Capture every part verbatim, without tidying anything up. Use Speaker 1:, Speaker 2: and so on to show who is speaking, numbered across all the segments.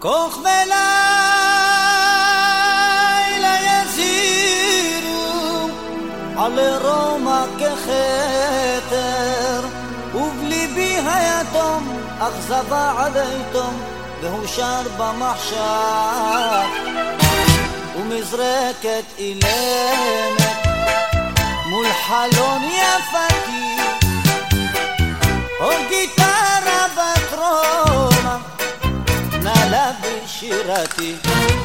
Speaker 1: כוכבי לילה יזהירו על רומא ככתר, ובליבי היתום אכזבה עד היתום, והוא שר במחשב ומזרקת אילמת מול חלון יפתי, או גיטרה בת רומא נעלה בשירתי.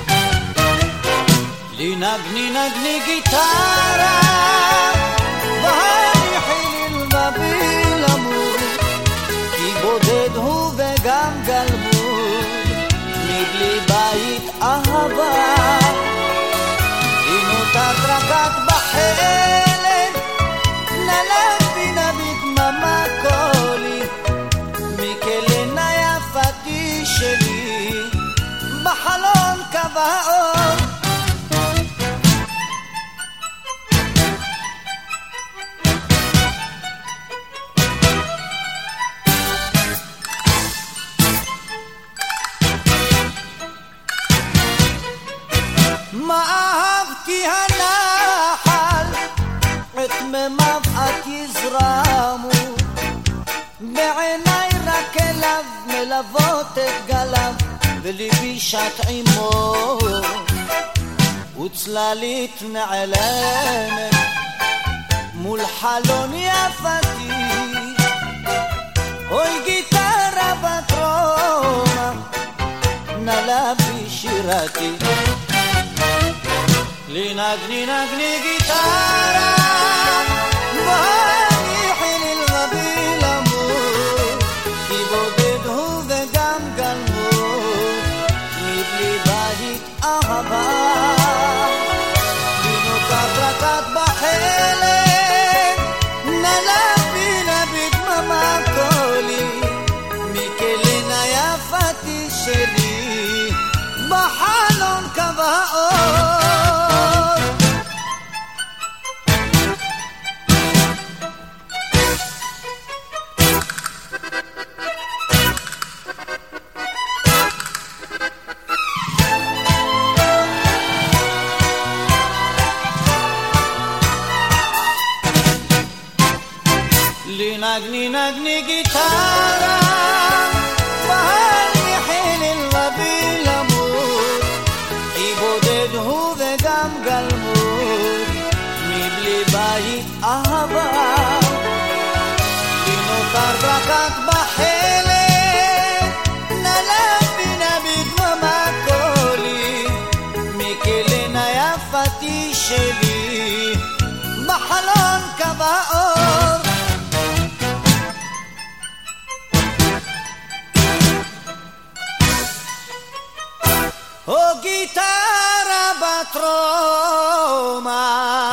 Speaker 1: לי נגני נגני גיטרה והניחי ללבבי למות, כי בודד הוא וגם גלמוד מבלי בית אהבה. לי נותרת רק את בחלק, נלך בינה בדממה קולי, מכלנה יפתי שלי בחלון קבע אור. מה אהבתי הנחל, את מימיו את יזרמו, בעיניי רק אליו מלוות את גליו, וליבי שט עמו וצללית נעלמת מול חלון יפתי, אוי גיטרה בת רומא נעלה בשירתי. לי נגני נגני גיטרה והניחי ללבבי למות, כי בודד הוא וגם גלמוד מבלי בית אהבה. לי נותרת רק את בחלק, נעלה בינה בדממה קולי, מכלנה יפתי שלי בחלון קבע אור. לי נגני נגני גיטרה והניחי ללבבי למות, כי בודד הוא וגם גלמוד מבלי בית אהבה. לי נותרת רק את בחלק, נעלה בינה בדממה קולי, מכלנה יפתי שלי בחלון קבע אור. או גיטרה בת רומא